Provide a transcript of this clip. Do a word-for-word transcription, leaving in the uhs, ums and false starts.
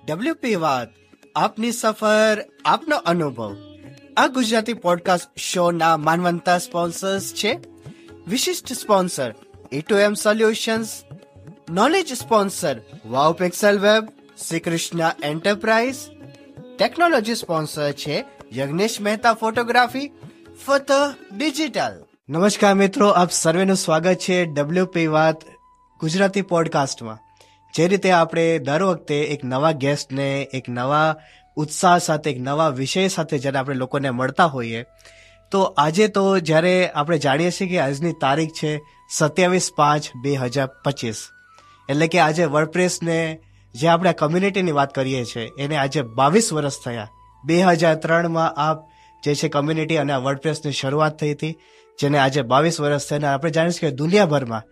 WP વાત, આપની સફર, આપનો અનુભવ. આ ગુજરાતી પોડકાસ્ટ શોના માનવંતા સ્પોન્સર્સ છે વિશિષ્ટ sponsor A two M solutions, knowledge sponsor wow pixel web, Shri Krishna enterprise, technology sponsor છે યજ્ઞેશ મહેતા ફોટોગ્રાફી, ફતહ ડિજિટલ. નમસ્કાર મિત્રો, આપ સર્વેનું સ્વાગત છે ડબલ્યુપી વાત ગુજરાતી પોડકાસ્ટમાં. જે રીતે આપણે દર વખતે એક નવા ગેસ્ટને એક નવા ઉત્સાહ સાથે એક નવા વિષય સાથે જ્યારે આપણે લોકોને મળતા હોઈએ, તો આજે તો જ્યારે આપણે જાણીએ છીએ કે આજની તારીખ છે સત્યાવીસ પાંચ બે હજાર પચીસ, એટલે કે આજે વર્ડપ્રેસને જે આપણે કમ્યુનિટીની વાત કરીએ છીએ એને આજે બાવીસ વર્ષ થયા. બે હજાર ત્રણમાં આ જે છે કમ્યુનિટી અને આ વર્ડપ્રેસની શરૂઆત થઈ હતી, જેને આજે બાવીસ વર્ષ થઈને આપણે જાણીએ છીએ કે દુનિયાભરમાં